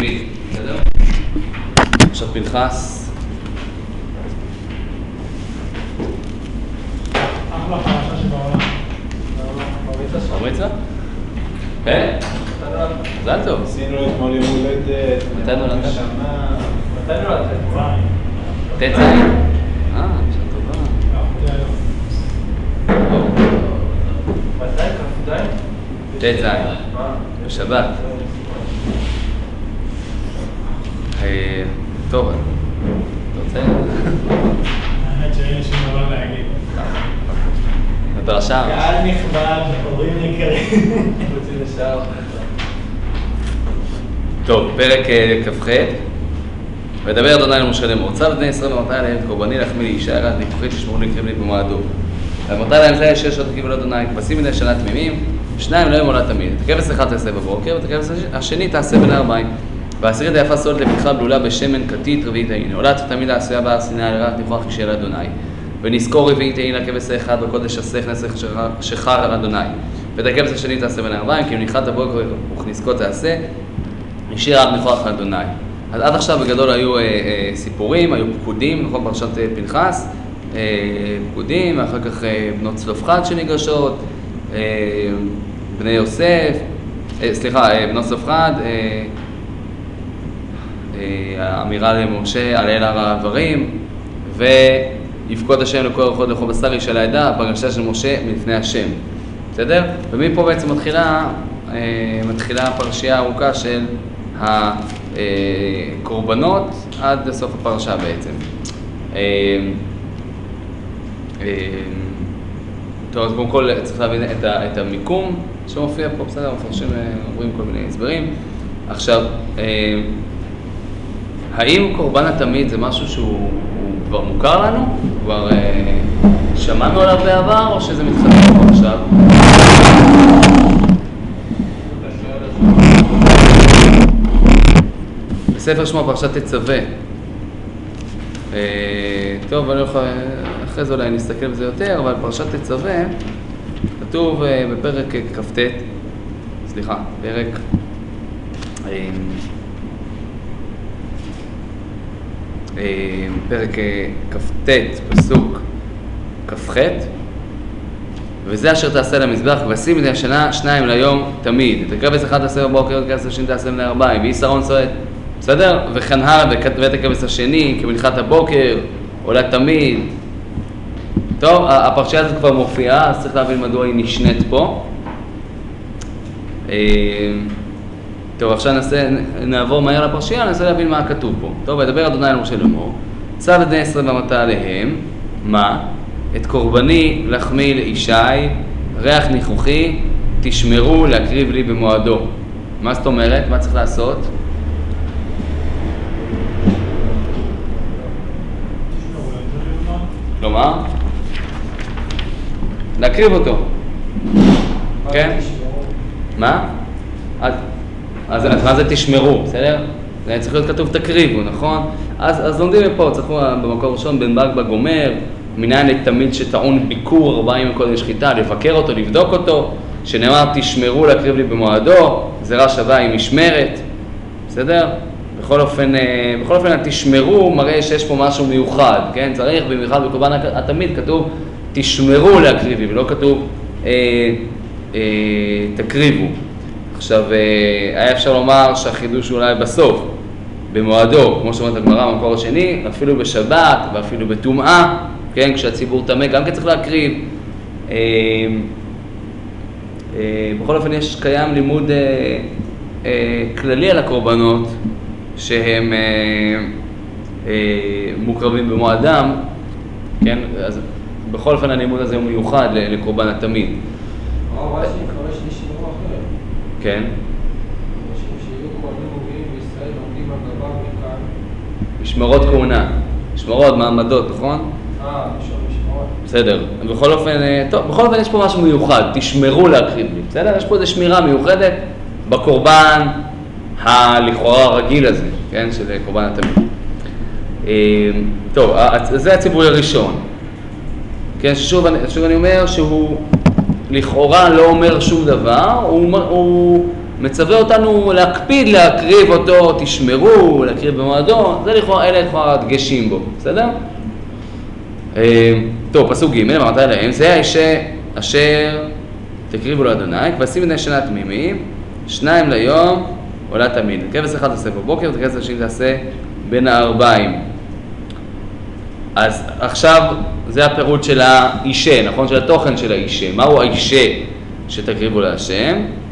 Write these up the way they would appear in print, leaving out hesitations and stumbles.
תמיד, בסדר? עכשיו פנחס. אחלה פרשה שבעולם. בריצה? כן? מזל טוב. עשינו אתמול יום הולדת. מתי נולדת? מתי נולדת? ט"ז? שעה טובה. מתי? כ"ז? ט"ז. בשבת. טוב, אתה רוצה? האמת שאין לי שום דבר להגיד. בפרשה. קהל נכבד, הורים יקרים. רוצים לשעה. טוב, פרק כ"ח. ודבר אדוני למשה לאמור, צו בני ישראל ואמרת להם קורבני לחמי לאישה ירד ניחוחית ששמרו לקריב לי במועדו. ואמרת להם זה 6 שעות תקריבו לאדוני, כבשים מדי שנה תמימים, 2 לא יום עולה תמיד. את הכבש אחד תעשה בבוקר, ואת הכבש השני תעשה בין הערביים. והעשירית היפה סולת לפתחה בלולה בשמן כתית רביעית העין. עולת תמיד העשויה בהר סיני על ירח ניחוח כשל אדוני. ונזכור רביעית העין לכבש האחד בקודש אסך נסך שחר על אדוני. ואת הכבש השני תעשה בין הערביים, כי מניחת הבוקר וכניסקו תעשה, השאיר עד ניחוח על אדוני. אז עד עכשיו בגדול היו סיפורים, היו פקודים, נכון, פרשת פנחס, פקודים, ואחר כך בנות צלופחד שניגשות, בני יוסף, בנות צלופחד, האמירה למשה על אל הר העברים, ויפקוד השם לכל אורחות לכל בשר איש על העדה, הפגשה של משה מלפני השם. בסדר? ומפה בעצם מתחילה פרשייה ארוכה של הקורבנות עד לסוף הפרשה בעצם. טוב, אז קודם כל צריך להבין את המיקום שמופיע פה, בסדר, מפרשים, אומרים כל מיני הסברים. עכשיו, האם קורבן התמיד זה משהו שהוא כבר מוכר לנו? כבר שמענו עליו בעבר או שזה מתחדש פה עכשיו? בספר שמו פרשת תצווה. טוב, אני יכול, אחרי זה אולי נסתכל בזה יותר, אבל פרשת תצווה כתוב בפרק כ"ט, פרק כ"ט, פסוק כ"ח, וזה אשר תעשה למזבח, כבשים מדי השנה 2 ליום תמיד. את הכבש אחד תעשה בבוקר, את הכבש השני תעשה בני הערביים, ואי שרון צועד. בסדר? וכן הלאה, ואת הכבש השני, כמנחת הבוקר, עולה תמיד. טוב, הפרשייה הזאת כבר מופיעה, אז צריך להבין מדוע היא נשנית פה. טוב, עכשיו נעבור מהר לפרשייה, ננסה להבין מה כתוב פה. טוב, ודבר אדוני למשה לאמור, צו בני ישראל ואמרת עליהם, מה? את קורבני לחמי לישי, ריח ניחוחי, תשמרו להקריב לי במועדו. מה זאת אומרת? מה צריך לעשות? כלומר? להקריב אותו. כן? מה? אז מה זה תשמרו, בסדר? זה צריך להיות כתוב תקריבו, נכון? אז לומדים מפה, צריכו במקור ראשון בן בג בגומר, מניין תמיד שטעון ביקור 40 קודם שחיטה, לבקר אותו, לבדוק אותו, שנאמר תשמרו להקריב לי במועדו, זרע שווה עם משמרת, בסדר? בכל אופן תשמרו מראה שיש פה משהו מיוחד, כן? צריך במיוחד בקורבן התמיד כתוב תשמרו להקריב לי, ולא כתוב תקריבו. עכשיו, היה אפשר לומר שהחידוש אולי בסוף, במועדו, כמו שאומרת הגמרא במקור השני, אפילו בשבת ואפילו בטומאה, כן? כשהציבור טמא גם כן צריך להקריב. בכל אופן קיים לימוד כללי על הקורבנות שהם מוקרבים במועדם, כן? אז בכל אופן הלימוד הזה הוא מיוחד לקורבן התמיד. רש"י מפרש תשמרו אחרת. כן. שיהיו קורבנים מובילים בישראל עומדים על דבר מכאן. משמרות כהונה, משמרות, מעמדות, נכון? משמרות. בסדר, בכל אופן יש פה משהו מיוחד, תשמרו להקריב לי, בסדר? יש פה איזו שמירה מיוחדת בקורבן הלכאורה הרגיל הזה, כן? של קורבן התמיד. טוב, זה הציווי הראשון. כן, שוב אני אומר שהוא לכאורה לא אומר שום דבר, הוא מצווה אותנו להקפיד להקריב אותו, תשמרו, להקריב במועדו, זה לכאורה, אלה לכאורה הדגשים בו, בסדר? טוב, פסוק ג' אמרת להם, זה האישה אשר תקריבו לו אדוני, כבשים בני שנה תמימים, 2 ליום עולה תמיד. כבש אחד תעשה בבוקר, וכבש השני תעשה בין הערביים. אז עכשיו זה הפירוט של האישה, נכון? של התוכן של האישה. מהו האישה שתקריבו להשם?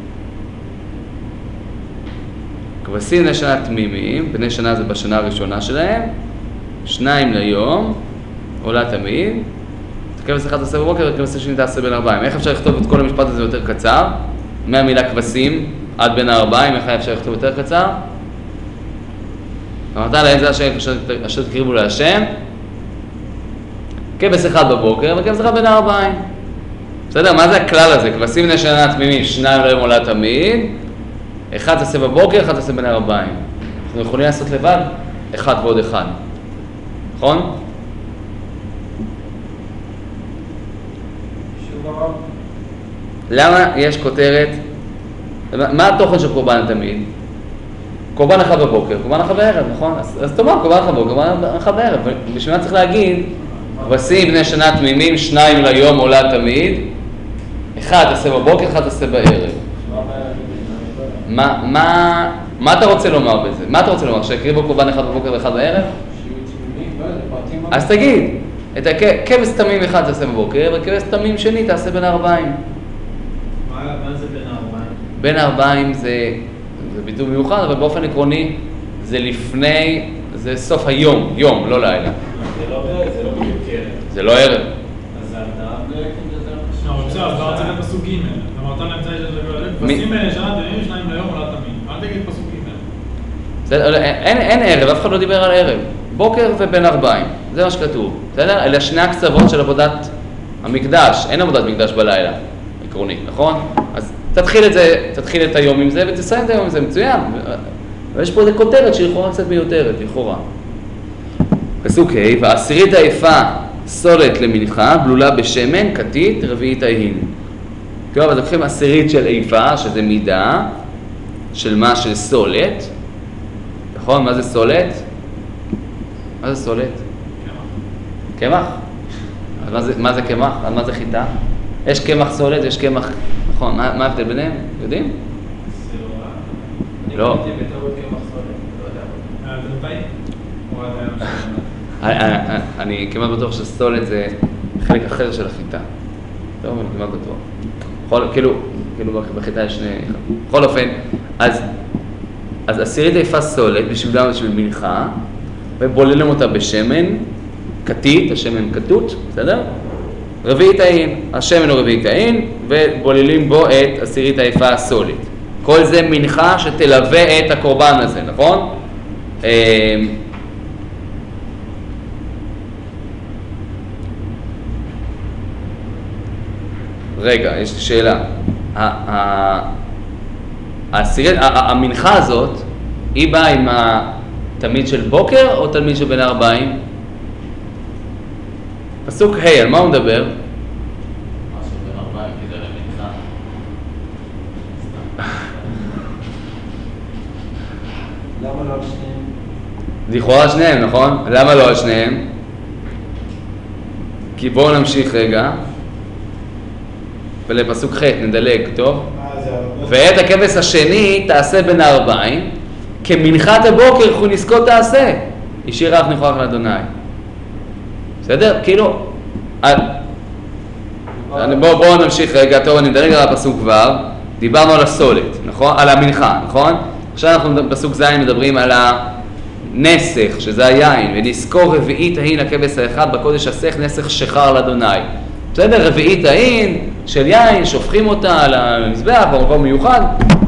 כבשים בני שנה תמימים, בני שנה זה בשנה הראשונה שלהם, 2 ליום עולה תמיד. כבש אחד תעשה בבוקר, וכבש השני תעשה בין הערביים. איך אפשר לכתוב את כל המשפט הזה יותר קצר? מהמילה כבשים עד בין הערביים, איך אפשר לכתוב יותר קצר? אמרת להם זה אשר תקריבו להשם, כבש אחד בבוקר וכבש אחד בין הערביים. בסדר? מה זה הכלל הזה? כבשים בני שנה תמימים, 2 ליום עולה תמיד, 1 תעשה בבוקר, 1 תעשה בין הערביים. אנחנו יכולים לעשות לבד 1 ועוד 1. נכון? למה יש כותרת? מה התוכן של קורבן תמיד? קורבן אחד בבוקר, קורבן אחד בערב, נכון? אז תאמר, קורבן אחד בבוקר, קורבן אחד בערב. בשביל מה צריך להגיד? כבשים בני שנה תמימים, 2 ליום עולה תמיד, 1 תעשה בבוקר, 1 תעשה בערב. מה אתה רוצה לומר בזה? מה אתה רוצה לומר? שהקריבו קורבן אחד בבוקר ואחד בערב? אז תגיד, את הכבש תמים אחד תעשה בבוקר, וכבש תמים שני תעשה בין הערביים. מה זה בין הערביים? בין הערביים זה ביטוי מיוחד, אבל באופן עקרוני זה לפני, זה סוף היום, יום, לא לילה. זה לא בדיוק ערב. זה לא ערב. אז זה הרדעה לא, אבל בסדר, אז אתה רוצה פסוק ג' אמרת להם כבשים בני שנה תמימים, 2 ליום עולה תמיד. אל תגיד פסוק ג'. אין ערב, אף אחד לא דיבר על ערב. בוקר ובין ערביים, זה מה שכתוב. בסדר? אלה שני הקצוות של עבודת המקדש. אין עבודת מקדש בלילה, עקרונית, נכון? אז תתחיל את היום עם זה ותסיים את היום עם זה, מצוין. ויש פה איזה כותרת שלכאורה קצת מיותרת, לכאורה. פסוק ה' והעשירית היפה סולת למנחה, בלולה בשמן, כתית, רביעית ההין. טוב, אז לוקחים עשירית של איפה, שזה מידה, של מה? של סולת. נכון? מה זה סולת? מה זה סולת? קמח. אז מה זה קמח? אז מה זה חיטה? יש קמח סולת, יש קמח, נכון, מה ההבדל ביניהם? יודעים? לא. אני קראתי בטעות קמח סולת, לא יודע. זה מתי? או עד היום? אני כמעט בטוח שסולת זה חלק אחר של החיטה. טוב, אני כמעט בטוח. כאילו בחיטה יש שני... בכל אופן, אז עשירית היפה סולת בשביל מנחה, ובוללים אותה בשמן, כתית, השמן כתות, בסדר? רביעית ההין, השמן הוא רביעית ההין, ובוללים בו את עשירית היפה הסולית. כל זה מנחה שתלווה את הקורבן הזה, נכון? רגע, יש לי שאלה. המנחה הזאת, היא באה עם התלמיד של בוקר או תלמיד של בין הערביים? פסוק ה', על מה הוא מדבר? משהו בין ערביים כדי למנחה. למה לא על שניהם? לכאורה על שניהם, נכון? למה לא על שניהם? כי בואו נמשיך רגע. ולפסוק ח' נדלג, טוב? ואת הכבש השני תעשה בין הערביים, כמנחת הבוקר וכנזקו תעשה. השאיר רק ניחוח לאדוני. בסדר? כאילו, בואו נמשיך רגע, טוב, אני נדלג על הפסוק כבר. דיברנו על הסולת, נכון? על המנחה, נכון? עכשיו אנחנו בפסוק ז' מדברים על הנסך, שזה היין, ונזכור רביעית ההין הכבש האחד בקודש הסך נסך שחר לאדוני. בסדר? רביעית ההין של יין, שופכים אותה על המזבח במקום מיוחד,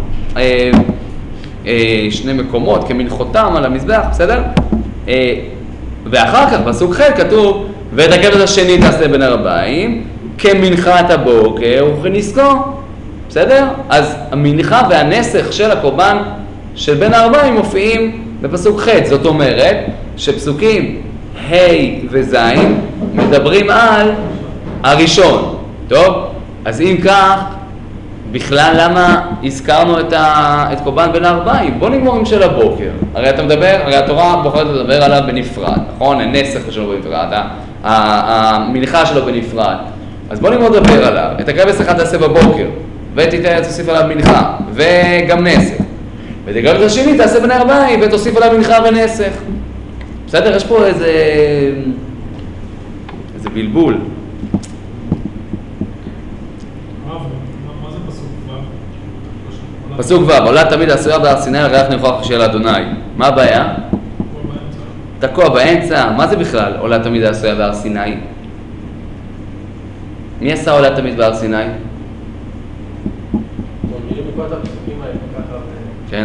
שני מקומות כמנחותם על המזבח, בסדר? ואחר כך פסוק ח' כתוב ואת הכבש השני תעשה בין הערביים כמנחת הבוקר וכנזכור, בסדר? אז המנחה והנסך של הקורבן של בין הערביים מופיעים בפסוק ח', זאת אומרת שפסוקים ה' וז' מדברים על הראשון, טוב? אז אם כך, בכלל למה הזכרנו את קורבן בין הארבעים? בוא נגמור עם של הבוקר. הרי התורה בוחרת לדבר עליו בנפרד, נכון? הנסך שלו בנפרד, המנחה שלו בנפרד. אז בוא נגמור לדבר עליו. את הכבש אחד תעשה בבוקר, ותוסיף עליו מנחה, וגם נסך. ואת הכבש השני תעשה בין הארבעים, ותוסיף עליו מנחה ונסך. בסדר? יש פה איזה בלבול. פסוק ו' עולה תמיד עשויה בהר סיני על ריח ניחוח של אדוני. מה הבעיה? תקוע באמצע. מה זה בכלל עולה תמיד עשויה בהר סיני? מי עשה עולה תמיד בהר סיני? כן.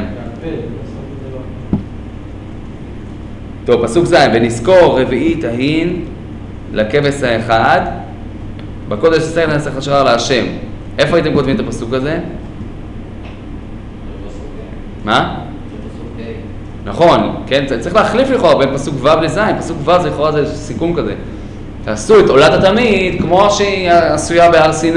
טוב, פסוק ז' ונזכור רביעית ההין לכבש האחד בקודש ישראל נסך השער להשם. איפה הייתם כותבים את הפסוק הזה? מה? נכון, כן, צריך להחליף לכאורה בין פסוק ו' לז', פסוק ו' זה לכאורה זה סיכום כזה. תעשו את עולת התמיד כמו שהיא עשויה בהר סיני.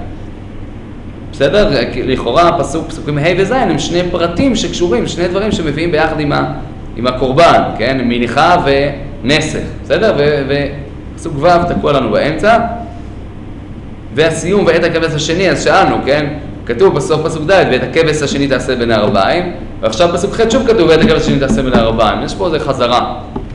בסדר? לכאורה פסוקים ה' וז' הם שני פרטים שקשורים, שני דברים שמביאים ביחד עם הקורבן, כן? מניחה ונסך, בסדר? ופסוק ו' תקוע לנו באמצע. והסיום ואת הכבש השני, אז שאלנו, כן? כתוב בסוף פסוק ד' ואת הכבש השני תעשה בין הארבעים, ועכשיו פסוק ח' שוב כתוב ואת הכבש השני תעשה בין הארבעים. יש פה איזה חזרה.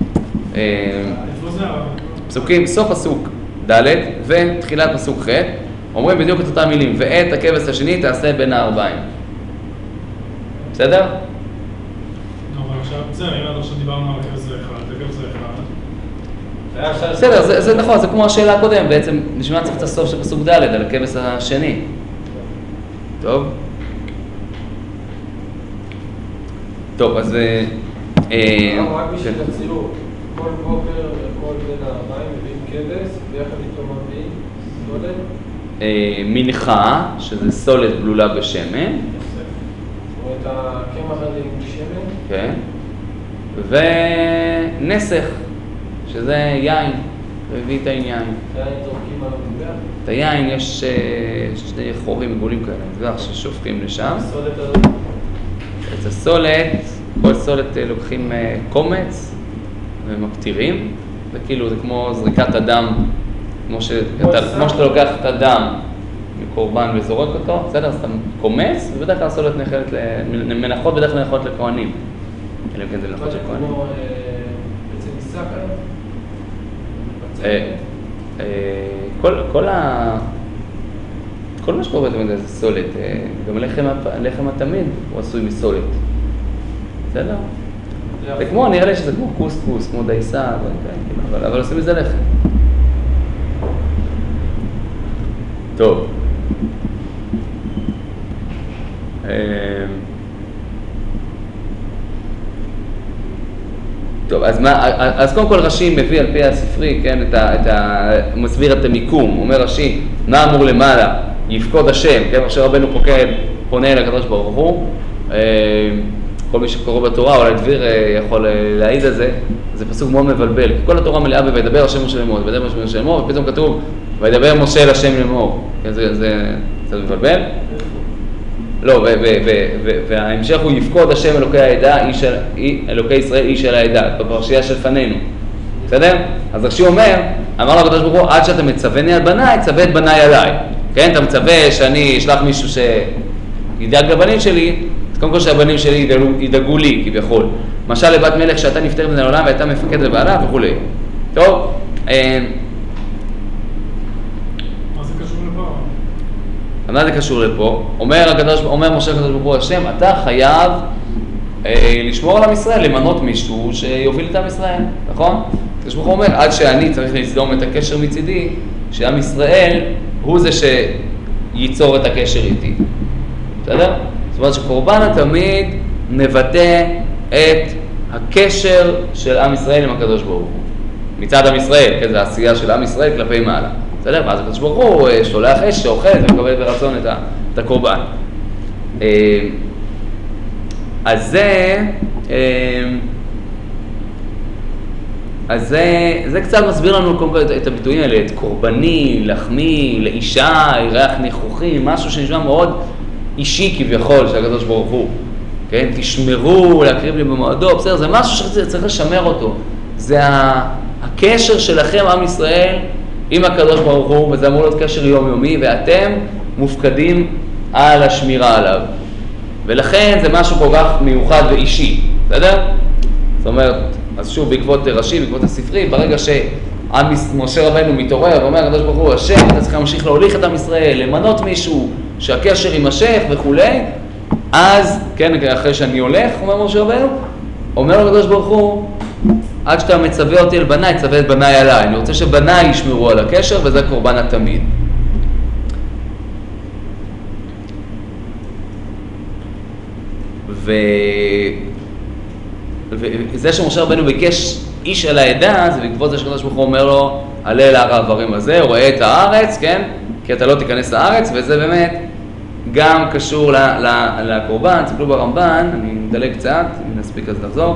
פסוקים, סוף פסוק ד' ותחילת פסוק ח' אומרים בדיוק את אותם מילים, ואת הכבש השני תעשה בין הארבעים. בסדר? אבל עכשיו, בסדר, אם עד עכשיו דיברנו על הכבש האחד, בסדר, זה נכון, זה כמו השאלה הקודמת, בעצם נשמע צריך את הסוף של פסוק ד' על הכבש השני. טוב. טוב, אז... רק בשביל הציור, כל בוקר וכל בין הארבעים מביאים כבש, ויחד איתו מביאים סולת. מנחה, שזה סולת בלולה בשמן. או את הקמח הזה עם שמן. כן. ונסך, שזה יין, והביא את העניין. יין זורקים על המזבח? את היין יש שני חורים עגולים כאלה, מזבח ששופכים לשם. הסולת הזאת? את הסולת, כל סולת לוקחים קומץ ומקטירים, וכאילו זה כמו זריקת הדם, כמו שאתה לוקח את הדם מקורבן וזורק אותו, בסדר? אז אתה קומץ, ובדרך כלל הסולת מנחות בדרך כלל נאכלות לכהנים. אלא כן זה מנחות של כהנים. כמו בעצם עיסק כל מה שקורה בזה זה סולת, גם לחם התמיד הוא עשוי מסולת, בסדר? זה כמו, נראה לי שזה כמו קוסקוס, כמו דייסה, אבל עושים מזה לחם. טוב. טוב, אז קודם כל רש"י מביא על פי הספרי, כן, הוא מסביר את המיקום, הוא אומר רש"י, מה אמור למעלה? יפקוד השם, כן, משה רבנו פונה אל הקדוש ברוך הוא, כל מי שקורא בתורה, אולי דביר יכול להעיד על זה, זה פסוק מאוד מבלבל, כי כל התורה מלאה וידבר השם משה לאמור, וידבר משה משה לאמור, ופתאום כתוב, וידבר משה אל השם לאמור, כן, זה מבלבל? לא, וההמשך הוא יפקוד השם אלוקי העדה, אלוקי ישראל איש אל העדה, בפרשייה שלפנינו, בסדר? אז רש"י אומר, אמר לו הקדוש ברוך הוא, עד שאתה מצווני על בניי, צווה את בניי עליי, כן? אתה מצווה שאני אשלח מישהו שידאג לבנים שלי, אז קודם כל שהבנים שלי ידאגו לי כביכול. משל לבת מלך שאתה נפטרת מן העולם והייתה מפקד לבעלה וכו'. טוב, מה זה קשור לפה? אומר משה הקדוש ברוך הוא השם, אתה חייב לשמור על עם ישראל, למנות מישהו שיוביל את עם ישראל, נכון? הקדוש ברוך הוא אומר, עד שאני צריך לסדום את הקשר מצידי, שעם ישראל הוא זה שייצור את הקשר איתי. בסדר? זאת אומרת שקורבן התמיד מבטא את הקשר של עם ישראל עם הקדוש ברוך הוא. מצד עם ישראל, כן, זה העשייה של עם ישראל כלפי מעלה. בסדר? ואז הקדוש ברוך הוא שולח אש שאוכל ומקבל ברצון את הקורבן. אז זה קצת מסביר לנו קודם כל את הביטויים האלה, את קורבני, לחמי, לאישה, ריח ניחוחי, משהו שנשמע מאוד אישי כביכול של הקדוש ברוך הוא, כן? תשמרו להקריב לי במועדו, בסדר, זה משהו שצריך לשמר אותו, זה הקשר שלכם, עם ישראל, עם הקדוש ברוך הוא, וזה אמור להיות קשר יומיומי, ואתם מופקדים על השמירה עליו. ולכן זה משהו כל כך מיוחד ואישי, בסדר? זאת אומרת, אז שוב, בעקבות רש"י, בעקבות הספרי, ברגע שמשה רבנו מתעורר ואומר, הקדוש ברוך הוא, השם, אתה צריך להמשיך להוליך את עם ישראל, למנות מישהו, שהקשר יימשך וכולי, אז, כן, אחרי שאני הולך, אומר משה רבנו, אומר לו הקדוש ברוך הוא, עד שאתה מצווה אותי אל בניי, צווה את בניי עליי. אני רוצה שבניי ישמרו על הקשר, וזה קורבן התמיד. וזה שמשה רבנו ביקש איש על העדה, זה בעקבות זה שקדוש ברוך הוא אומר לו, עלה אל הר העברים הזה, הוא רואה את הארץ, כן? כי אתה לא תיכנס לארץ, וזה באמת גם קשור לקורבן. תסתכלו ברמב"ן, אני מדלג קצת, אם נספיק אז לחזור.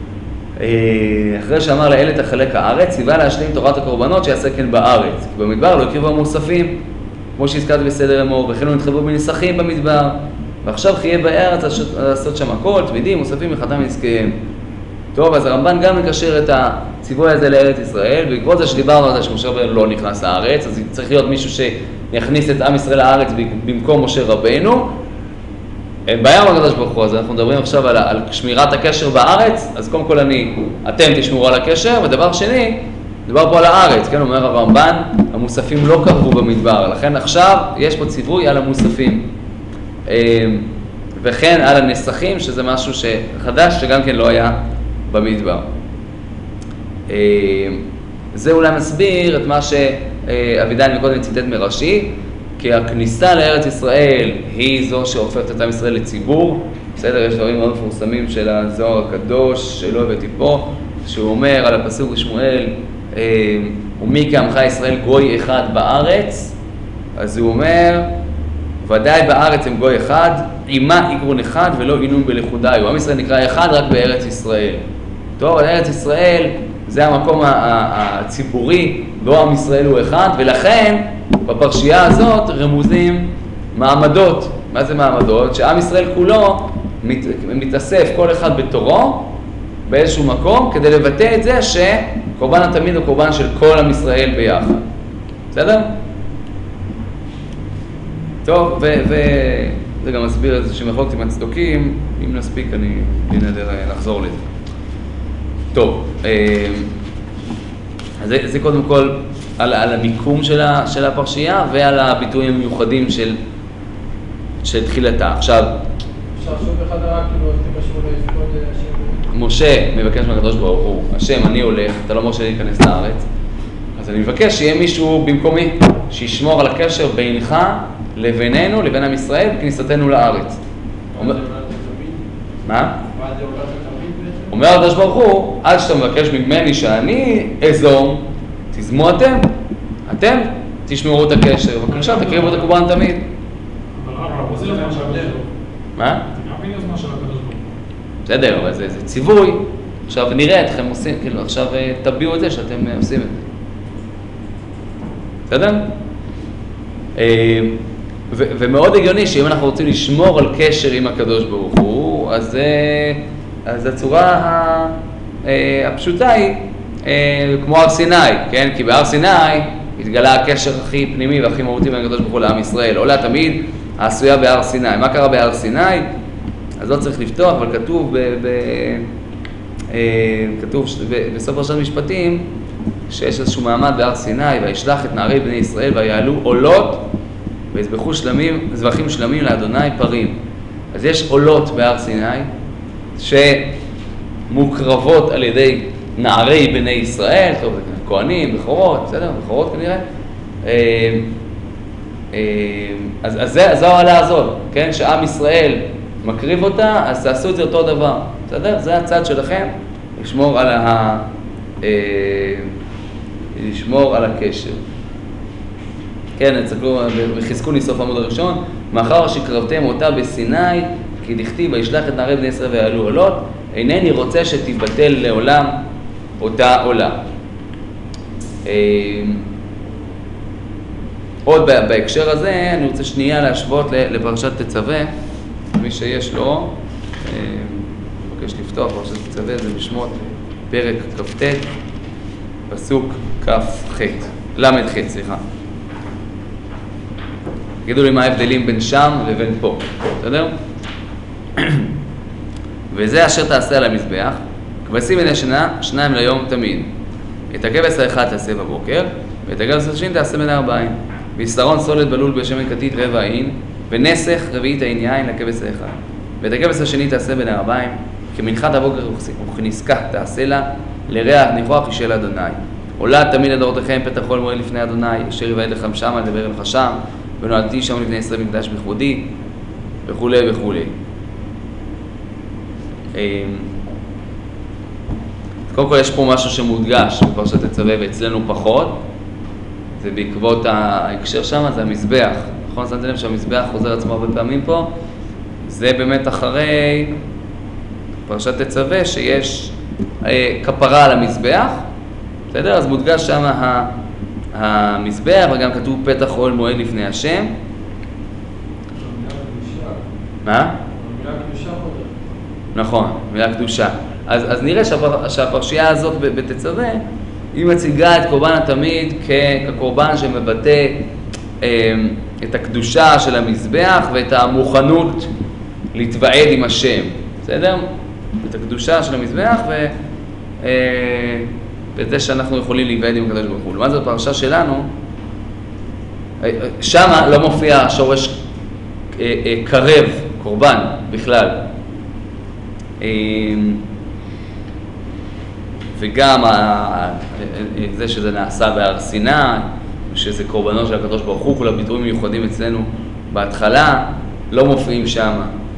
אחרי שאמר לאלה תחלק הארץ, ציווה להשלים תורת הקורבנות שיעשה כן בארץ. כי במדבר לא הקריבו המוספים, כמו שהזכרתי בסדר אמור, וכן לא נתחייבו בנסחים במדבר. ועכשיו חיה בארץ לעשות שם הכל, תמידים, מוספים מחתם עסקיהם. טוב, אז הרמב"ן גם מקשר את הציווי הזה לארץ ישראל, ובעקבות זה שדיברנו על זה שמשה רבנו לא נכנס לארץ, אז צריך להיות מישהו שיכניס את עם ישראל לארץ במקום משה רבנו. אין בעיה מהקדוש ברוך הוא, אז אנחנו מדברים עכשיו על שמירת הקשר בארץ, אז קודם כל אתם תשמרו על הקשר, ודבר שני, מדבר פה על הארץ, כן, אומר הרמב"ן, המוספים לא קרבו במדבר, לכן עכשיו יש פה ציווי על המוספים. וכן על הנסחים, שזה משהו חדש שגם כן לא היה במדבר. זה אולי מסביר את מה שאבידן מקודם ציטט מרש"י, כי הכניסה לארץ ישראל היא זו שהופכת את עם ישראל לציבור. בסדר, יש דברים מאוד מפורסמים של הזוהר הקדוש, שלא הבאתי פה, שהוא אומר על הפסוק בשמואל, ומי כעמך ישראל גוי אחד בארץ, אז הוא אומר, ודאי בארץ הם גוי אחד, עימה עקרון אחד ולא עינון בלכודיו. עם ישראל נקרא אחד רק בארץ ישראל. טוב, ארץ ישראל זה המקום הציבורי, בו עם ישראל הוא אחד, ולכן בפרשייה הזאת רמוזים מעמדות. מה זה מעמדות? שעם ישראל כולו מתאסף כל אחד בתורו באיזשהו מקום, כדי לבטא את זה שקורבן התמיד הוא קורבן של כל עם ישראל ביחד. בסדר? טוב, וזה גם מסביר את זה שמחלוקת עם הצדוקים, אם נספיק אני נדע לחזור לזה. טוב, אז זה קודם כל על המיקום של הפרשייה ועל הביטויים המיוחדים של תחילתה. עכשיו, אפשר שוב אחד הרע, כאילו, זה קשור לפקוד השם. משה מבקש מהקדוש ברוך הוא, השם, אני הולך, אתה לא מרשה להיכנס לארץ, אז אני מבקש שיהיה מישהו במקומי, שישמור על הקשר בינך לבינינו, לבין עם ישראל, בכניסתנו לארץ. מה? אומר הקדוש ברוך הוא, עד שאתה מבקש ממני שאני אזום, תזמו אתם תשמרו את הקשר, בבקשה תקריבו את הקורבן תמיד. אבל זה לא מה של הקדוש ברוך הוא. מה? זה גם יוזמה של הקדוש ברוך הוא. בסדר, אבל זה ציווי. עכשיו נראה אתכם עושים, כאילו עכשיו תביאו את זה שאתם עושים את זה. בסדר? ומאוד הגיוני שאם אנחנו רוצים לשמור על קשר עם הקדוש ברוך הוא, אז הצורה הפשוטה היא כמו הר סיני, כן? כי בהר סיני התגלה הקשר הכי פנימי והכי מהותי בין הקדוש ברוך הוא לעם ישראל. עולה תמיד העשויה בהר סיני. מה קרה בהר סיני? אז לא צריך לפתוח, אבל כתוב בסוף פרשת משפטים שיש איזשהו מעמד בהר סיני, וישלח את נערי בני ישראל ויעלו עולות ויזבחו זבחים שלמים לאדוני פרים. אז יש עולות בהר סיני שמוקרבות על ידי נערי בני ישראל, טוב, זה כהנים, בכורות, בסדר, בכורות כנראה. אז זו העלה הזאת, כן, שעם ישראל מקריב אותה, אז תעשו את זה אותו דבר, בסדר? זה הצד שלכם, לשמור על הקשר. כן, תסתכלו, וחזקוני סוף עמוד הראשון, מאחר שקרבתם אותה בסיני, כי דכתיב וישלח את נערי בני ישראל ויעלו עולות, אינני רוצה שתבטל לעולם אותה עולה. עוד בהקשר הזה, אני רוצה שנייה להשוות לפרשת תצווה, מי שיש לו, מבקש לפתוח פרשת תצווה, זה בשמות פרק כ"ט, פסוק כ"ח, למ"ח, סליחה. תגידו לי מה ההבדלים בין שם לבין פה, בסדר? וזה אשר תעשה על המזבח, כבשים מן השנה, 2 ליום תמיד. את הכבש האחד תעשה בבוקר, ואת הכבש השני תעשה בין 4. ויסרון סולת בלול בשמן כתית רבע עין, ונסך רביעית העין יין לכבש האחד. ואת הכבש השני תעשה בין 4, כמנחת הבוקר וכנזקה תעשה לה, לריח ניחוח אישל אדוני. עולה תמיד לדורותיכם פתח כל מועד לפני אדוני, אשר יבעד לכם שמה לדבר אליך שם, ונועדתי שם לפני ישראל מקדש בכבודי, וכו' וכו'. קודם כל יש פה משהו שמודגש בפרשת תצווה ואצלנו פחות, זה בעקבות ההקשר שם, זה המזבח, נכון? שמתם לב שהמזבח חוזר עצמו הרבה פעמים פה, זה באמת אחרי פרשת תצווה שיש כפרה על המזבח, בסדר? אז מודגש שם המזבח וגם כתוב פתח אוהל מועד לפני השם. מה? נכון, מילה קדושה. אז נראה שהפרשייה הזאת בתצווה, היא מציגה את קורבן התמיד כקורבן שמבטא את הקדושה של המזבח ואת המוכנות להתוועד עם השם, בסדר? את הקדושה של המזבח ואת זה שאנחנו יכולים להתוועד עם הקדוש ברוך הוא. לעומת זאת בפרשה שלנו, שמה לא מופיע השורש קרב, קורבן בכלל. וגם זה שזה נעשה בהר סיני, שזה קורבנות של הקדוש ברוך הוא, כל הביטויים מיוחדים אצלנו בהתחלה, לא מופיעים שם.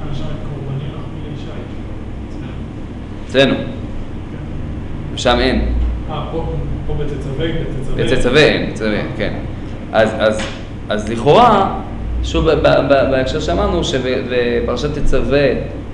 אצלנו. שם אין. פה בתצווה? בתצווה אין, כן. אז לכאורה, שוב בהקשר שאמרנו שבפרשת תצווה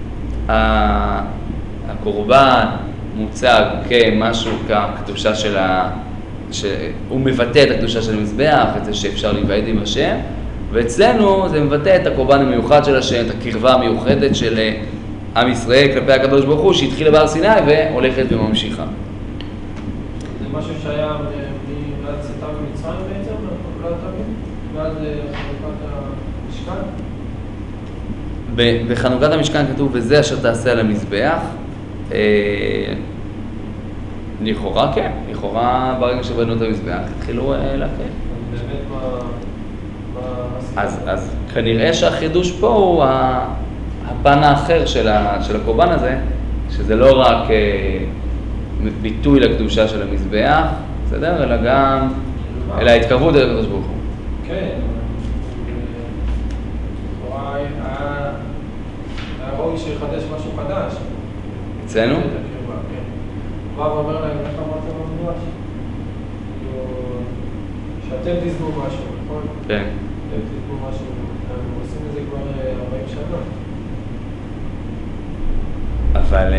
הקורבן מוצג כמשהו כקדושה הוא מבטא את הקדושה של המזבח, את זה שאפשר להיוועד עם השם, ואצלנו זה מבטא את הקורבן המיוחד של השם, את הקרבה המיוחדת של עם ישראל כלפי הקדוש ברוך הוא, שהתחילה בהר סיני והולכת וממשיכה. זה משהו שהיה מלעד צאתה במצרים בעצם, ועד חנוכת המשכן? בחנוכת המשכן כתוב, וזה אשר תעשה על המזבח. לכאורה כן, לכאורה ברגע שבנו את המזבח התחילו להקל. אז כנראה שהחידוש פה הוא הפן האחר של הקורבן הזה, שזה לא רק ביטוי לקדושה של המזבח, בסדר? אלא גם, אלא ההתקרבות אל הקדוש ברוך הוא. כן, לכאורה היה ראוי שיחדש משהו חדש. אצלנו? רב אומר להם, איך אמרתם במדרש? שאתם תסבו משהו, נכון? כן. אתם תסבו משהו, אנחנו עושים את זה כבר 40 שנה. אבל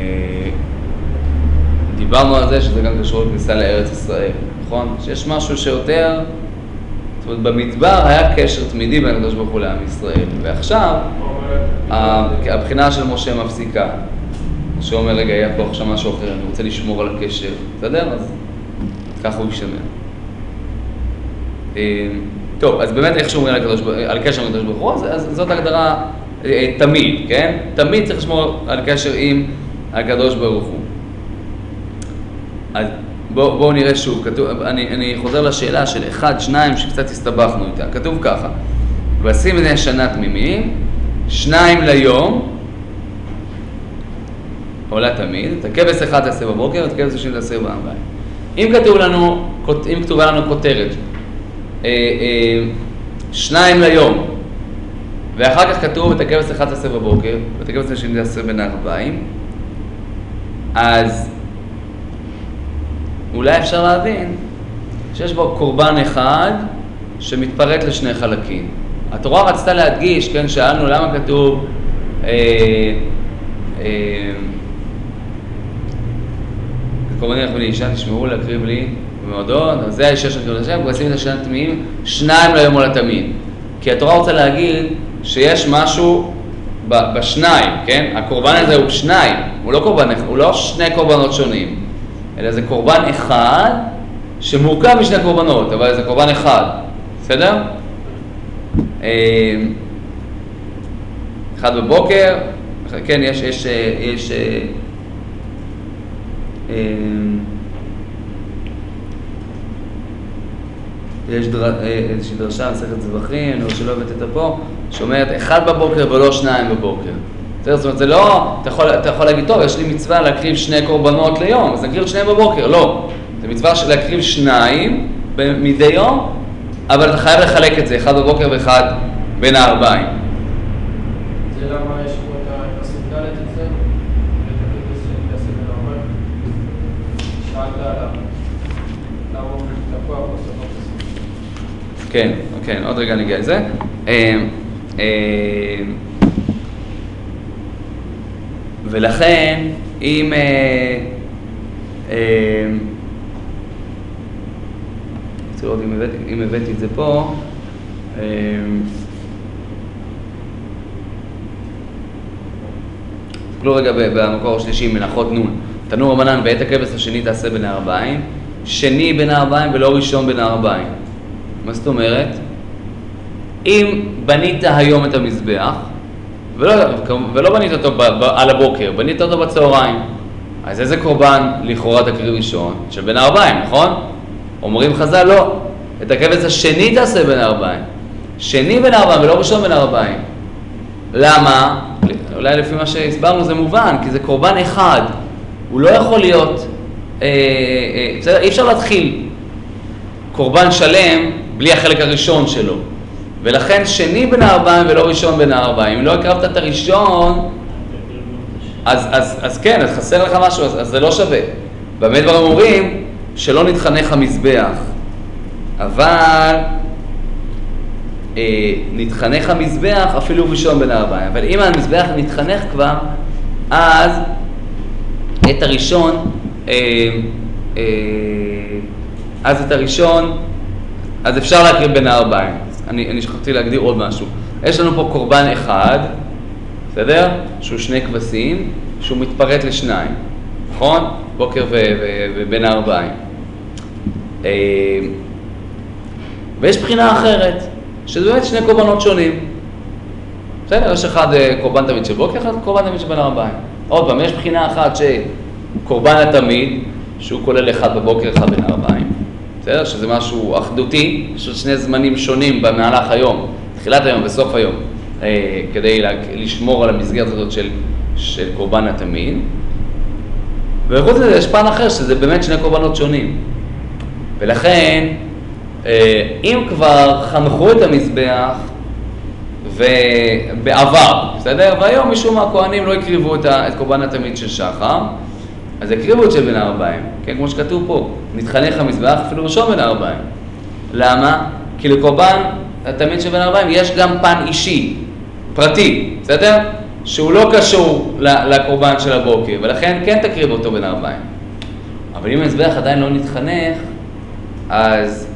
דיברנו על זה שזה גם קשור לכניסה לארץ ישראל, נכון? שיש משהו שיותר, זאת אומרת במדבר היה קשר תמידי בין הקדוש ברוך הוא לעם ישראל, ועכשיו הבחינה של משה מפסיקה. שאומר, רגע, היה פה עכשיו משהו אחר, אני רוצה לשמור על הקשר, בסדר? אז ככה הוא ישמר. טוב, אז באמת איך שומרים על קשר עם הקדוש ברוך הוא, אז זאת הגדרה תמיד, כן? תמיד צריך לשמור על קשר עם הקדוש ברוך הוא. אז בואו נראה שוב, כתוב, אני חוזר לשאלה של 1, 2 שקצת הסתבכנו איתה. כתוב ככה, ועשים בני שנה תמימים, 2 ליום, עולה תמיד, את הכבש אחד תעשה בבוקר, את הכבש השני תעשה בערביים. אם כתובה לנו כותרת, 2 ליום, ואחר כך כתוב את הכבש אחד תעשה בבוקר, ואת הכבש השני תעשה בין הערביים, אז אולי אפשר להבין שיש בו קורבן אחד שמתפרק לשני חלקים. התורה רצתה להדגיש, כן, שאלנו למה כתוב קורבני לך ולאישה תשמעו להקריב לי במועדון, אז זה ה-6 הקריבות להשם, כבשים את השניים הטמאים, 2 ליום או לתמיד. כי התורה רוצה להגיד שיש משהו בשניים, כן? הקורבן הזה הוא 2, הוא לא 2 קורבנות שונים, אלא זה קורבן אחד שמורכב משני קורבנות, אבל זה קורבן אחד, בסדר? אחד בבוקר, כן, יש איזושהי דרשה מסכת זבחים, אני רואה שלא הבאת את פה, שאומרת 1 בבוקר ולא 2 בבוקר. זאת אומרת, זה לא, אתה יכול להגיד, טוב, יש לי מצווה להקריב 2 קורבנות ליום, אז נקריב 2 בבוקר, לא. זה מצווה להקריב 2 מדי יום, אבל אתה חייב לחלק את זה, 1 בבוקר ו1 בין הערביים. זה למה יש פה את הפסוק ד' אצלנו? שאלת עליו. למה הוא תקוע פה סוף? כן, כן, עוד רגע נגיע לזה. ולכן, אם לראות אם הבאתי את זה פה, תסתכלו רגע במקור השלישי, מנחות נון. תנו רבנן, בעת הכבש השני תעשה בין הערביים, שני בין הערביים ולא ראשון בין הערביים. מה זאת אומרת? אם בנית היום את המזבח, ולא בנית אותו על הבוקר, בנית אותו בצהריים, אז איזה קורבן לכאורה תקריב ראשון? של בין הערביים, נכון? אומרים חז"ל, לא. את הכבש השני תעשה בין הערביים. שני בין הערביים ולא ראשון בין הערביים. למה? אולי לפי מה שהסברנו זה מובן, כי זה קורבן אחד. הוא לא יכול להיות, בסדר? אי אפשר להתחיל קורבן שלם בלי החלק הראשון שלו. ולכן שני בין הערביים ולא ראשון בין הערביים. אם לא הקרבת את הראשון, אז כן, אז חסר לך משהו, אז זה לא שווה. באמת דברים אומרים שלא נתחנך המזבח, אבל נתחנך המזבח אפילו ראשון בין הערביים. אבל אם המזבח נתחנך כבר, אז את הראשון, אז אפשר להקריב בין הערביים. אני שכחתי להגדיר עוד משהו. יש לנו פה קורבן אחד, בסדר? שהוא 2 כבשים, שהוא מתפרט ל2, נכון? בוקר ובין הערביים. ויש בחינה אחרת, שזה באמת 2 קורבנות שונים. בסדר? יש אחד קורבן תמיד של בוקר, אחד קורבן תמיד של בין הערביים. עוד פעם, יש בחינה אחת שקורבן התמיד, שהוא כולל 1 בבוקר, 1 בין הערביים. בסדר? שזה משהו אחדותי, יש 2 זמנים שונים במהלך היום, תחילת היום וסוף היום, כדי לשמור על המסגרת הזאת של קורבן התמיד. וחוץ לזה יש פן אחר, שזה באמת 2 קורבנות שונים. ולכן, אם כבר חנכו את המזבח ובעבר, בסדר? והיום משום מה הכהנים לא הקריבו את קורבן התמיד של שחר, אז הקריבו את של בין הערביים, כן? כמו שכתוב פה, נתחנך המזבח אפילו ראשון בין הערביים. למה? כי לקורבן התמיד של בין הערביים יש גם פן אישי, פרטי, בסדר? שהוא לא קשור לקורבן של הבוקר, ולכן כן תקריב אותו בין הערביים. אבל אם המזבח עדיין לא נתחנך, אז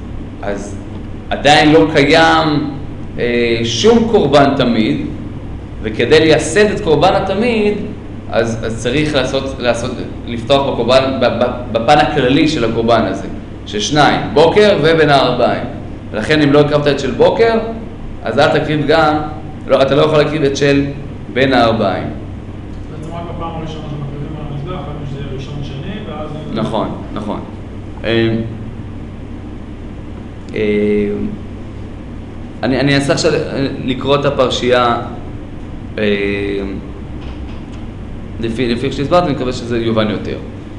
עדיין לא קיים שום קורבן תמיד, וכדי לייסד את קורבן התמיד, אז צריך לפתוח בקורבן, בפן הכללי של הקורבן הזה, של 2, בוקר ובין הערביים. ולכן אם לא הקרבת את של בוקר, אז אל תקריב גם, אתה לא יכול להקריב את של בין הערביים. בעצם רק בפעם הראשונה שמקריבים על המזבח, אבל שזה ראשון שני, ואז... נכון, נכון. אני אנסה עכשיו לקרוא את הפרשייה לפי שהסברתי, אני מקווה שזה יובן יותר.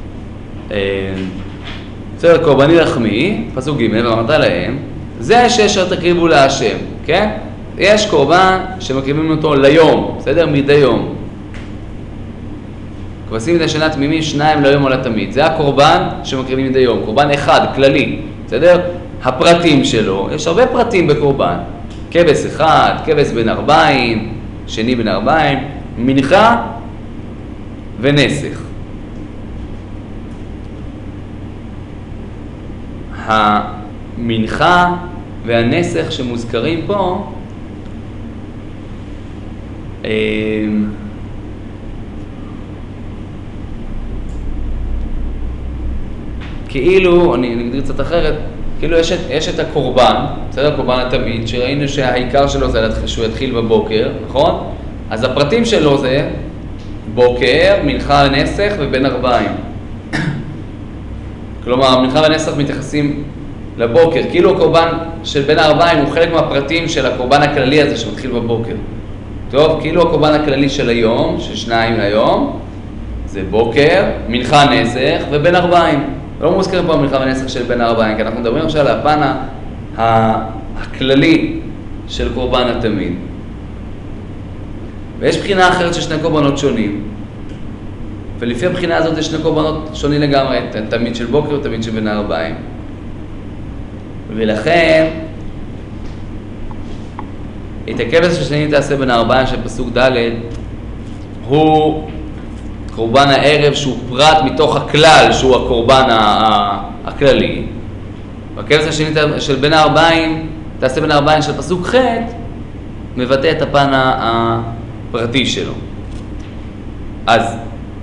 בסדר, קורבני לחמי, פסוק ג' ואמרת להם, זה אשר תקריבו להשם, כן? יש קורבן שמקריבים אותו ליום, בסדר? מדי יום. כבשים מדי שנה תמימים, 2 ליום או לתמיד. זה הקורבן שמקריבים מדי יום, קורבן אחד, כללי, בסדר? הפרטים שלו, יש הרבה פרטים בקורבן. כבש אחד, כבש בין ערביים, שני בין ערביים, מנחה ונסך. המנחה והנסך שמוזכרים פה, כאילו, אני אגדיר קצת אחרת, כאילו יש את הקורבן, בסדר? הקורבן התמיד, שראינו שהעיקר שלו זה שהוא יתחיל בבוקר, נכון? אז הפרטים שלו זה בוקר, מנחה נסך ובין 40. כלומר, המנחה והנסך מתייחסים לבוקר, כאילו הקורבן של בין 40 הוא חלק מהפרטים של הקורבן הכללי הזה שמתחיל בבוקר. טוב, כאילו הקורבן הכללי של היום, של 2 ליום, זה בוקר, מנחה נסך ובין 40. לא מוזכר פה המנחה ונסך של בין 40, כי אנחנו מדברים עכשיו על הפן הכללי של קורבן התמיד. ויש בחינה אחרת של שני קורבנות שונים, ולפי הבחינה הזאת יש שני קורבנות שונים לגמרי, תמיד של בוקר ותמיד של בין 40. ולכן, את הכבש השני תעשה בין 40 של פסוק ד' הוא קורבן הערב שהוא פרט מתוך הכלל שהוא הקורבן הכללי. והכבש השני של בין 40 תעשה בין 40 של פסוק ח' מבטא את הפן הפרטי שלו. אז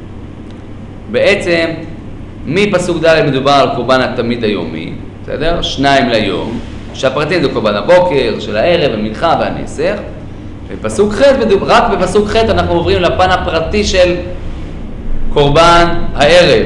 בעצם מפסוק ד' מדובר על קורבן התמיד היומי, בסדר? 2 ליום, שהפרטים זה קורבן הבוקר, של הערב, המנחה והנסך. בפסוק ח' רק בפסוק ח' אנחנו עוברים לפן הפרטי של קורבן הערב.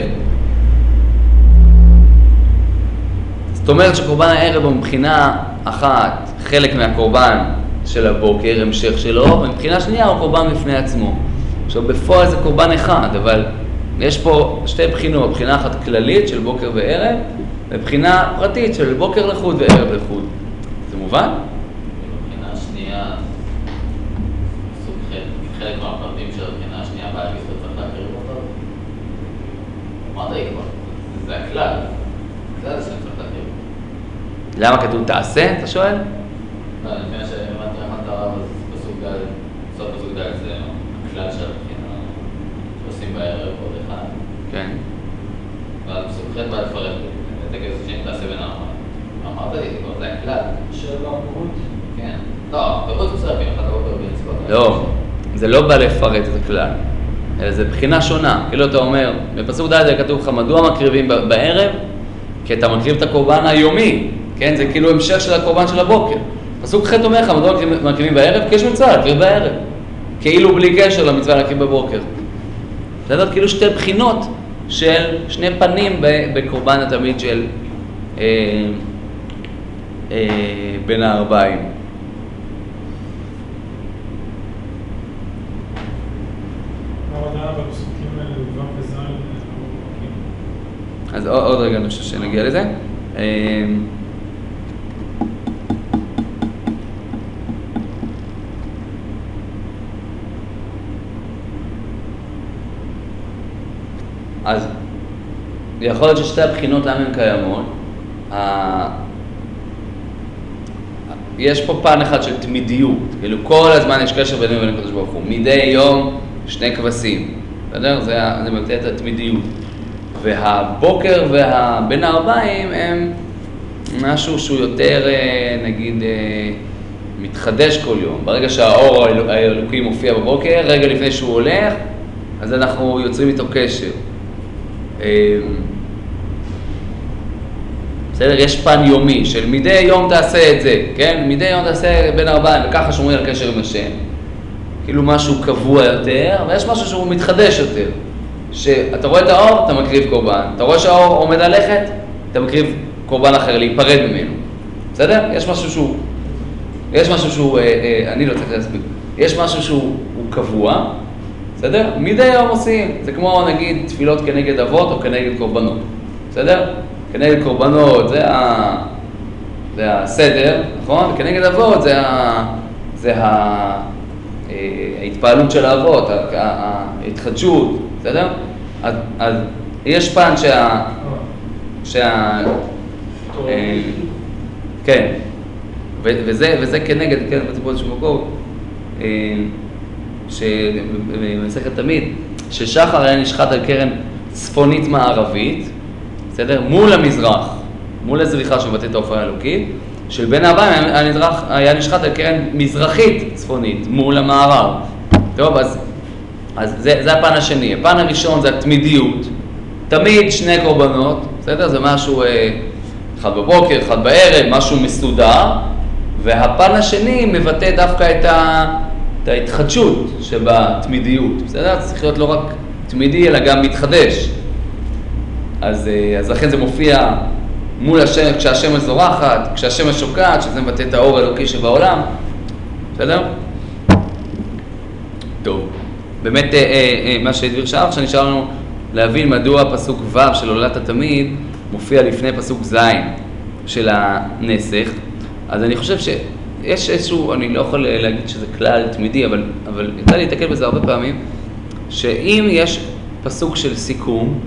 זאת אומרת שקורבן הערב הוא מבחינה אחת חלק מהקורבן של הבוקר, המשך שלו, ומבחינה שנייה הוא קורבן בפני עצמו. עכשיו בפועל זה קורבן אחד, אבל יש פה שתי בחינות, בחינה אחת כללית של בוקר וערב, ובחינה פרטית של בוקר לחוד וערב לחוד. זה מובן? בבחינה השנייה, סוג חלק מהפרטים של הבחינה השנייה בהגיס וצריך להקריב אותו. אמרת לי כבר, זה הכלל, זה שצריך להקריב. למה כתוב תעשה, אתה שואל? לא, לפני שהבנתי רמת הרב, אז פסוק ד', סוף פסוק ד' זה הכלל של הבחינה שעושים בערב עוד אחד. כן. ואז פסוק ח' בא לפרט את הכסף שאני תעשה בין הרמה. אמרת לי, זה הכלל. של הפירוט? כן. לא, פירוט מסרבים, אחד הבוקר בנצפות. לא, זה לא בא לפרט את הכלל, אלא זה בחינה שונה. כאילו אתה אומר, בפסוק ד' כתוב לך, מדוע מקריבים בערב? כי אתה מקריב את הקורבן היומי, כן? זה כאילו המשך של הקורבן של הבוקר. פסוק ח' אומר לך, מדוע מקריבים בערב? כי יש מצווה להקריב בערב. כאילו בלי קשר למצווה להקריב בבוקר. בסדר? כאילו שתי בחינות של שני פנים בקורבן התמיד של בין 40. אז עוד רגע אני חושב שנגיע לזה. אז יכול להיות ששתי הבחינות למה הן קיימות. יש פה פן אחד של תמידיות, כאילו כל הזמן יש קשר בינינו ובין הקדוש ברוך הוא. מדי יום 2 כבשים, בסדר? זה מבטא את התמידיות. והבוקר והבין 40 הם משהו שהוא יותר, נגיד, מתחדש כל יום. ברגע שהאור האלוקי מופיע בבוקר, רגע לפני שהוא הולך, אז אנחנו יוצרים איתו קשר. בסדר? יש פן יומי של מדי יום תעשה את זה, כן? מדי יום תעשה בין 40, וככה שומרים על קשר עם השם. כאילו משהו קבוע יותר, ויש משהו שהוא מתחדש יותר. שאתה רואה את האור, אתה מקריב קורבן. אתה רואה שהאור עומד ללכת, אתה מקריב קורבן אחר, להיפרד ממנו. בסדר? יש משהו שהוא, אני לא צריך להסביר. יש משהו שהוא קבוע, בסדר? מדי יום עושים. זה כמו נגיד תפילות כנגד אבות או כנגד קורבנות. בסדר? כנגד קורבנות זה הסדר, נכון? וכנגד אבות זה ההתפעלות של האבות, ההתחדשות, בסדר? אז יש פן כן, וזה כנגד, כן, בציבור איזשהו מקום, שבמסכת תמיד, ששחר היה נשחט על קרן צפונית מערבית, בסדר? מול המזרח, מול הזריחה שמבטא את ההופעה האלוקית, של בין הבאים היה נשחט על קרן מזרחית צפונית, מול המערב. טוב, אז זה הפן השני. הפן הראשון זה התמידיות. תמיד שני קורבנות, בסדר? זה משהו אחד בבוקר, אחד בערב, משהו מסודר, והפן השני מבטא דווקא את ההתחדשות שבתמידיות, בסדר? צריך להיות לא רק תמידי, אלא גם מתחדש. אז לכן זה מופיע מול השמש, כשהשמש זורחת, כשהשמש שוקעת, שזה מבטא את האור האלוקי שבעולם, בסדר? טוב, באמת מה שהדביר שער, עכשיו נשאר לנו להבין מדוע פסוק ו' של עולת התמיד מופיע לפני פסוק ז' של הנסך. אז אני חושב שיש איזשהו, אני לא יכול להגיד שזה כלל תמידי, אבל יצא לי להתקל בזה הרבה פעמים, שאם יש פסוק של סיכום,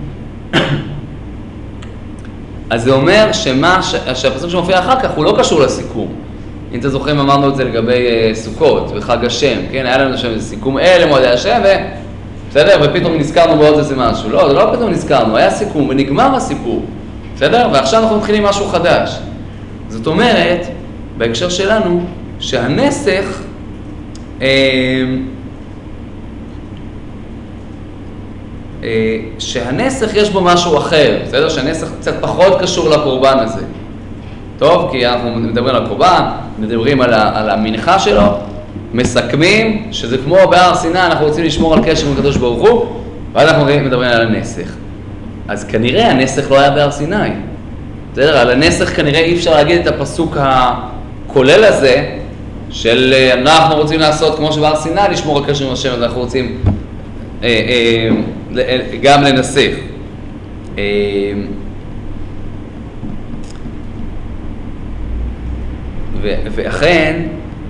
אז זה אומר שהפסוק שמופיע אחר כך הוא לא קשור לסיכום. אם אתה זוכרים, אמרנו את זה לגבי סוכות וחג השם, כן? היה לנו שם סיכום למועדי השם, בסדר? ופתאום נזכרנו בעוד איזה משהו. לא, זה לא פתאום נזכרנו, היה סיכום ונגמר הסיפור, בסדר? ועכשיו אנחנו מתחילים משהו חדש. זאת אומרת, בהקשר שלנו, שהנסך, שהנסך יש בו משהו אחר, בסדר? שהנסך קצת פחות קשור לקורבן הזה. טוב, כי אנחנו מדברים על הקורבן, מדברים על המנחה שלו, מסכמים שזה כמו בהר סיני, אנחנו רוצים לשמור על קשר עם הקדוש ברוך הוא, ואז אנחנו מדברים על הנסך. אז כנראה הנסך לא היה בהר סיני. בסדר? על הנסך כנראה אי אפשר להגיד את הפסוק הכולל הזה, של אנחנו רוצים לעשות כמו שבהר סיני, לשמור על קשר עם השם, אז אנחנו רוצים גם לנסך. ואכן,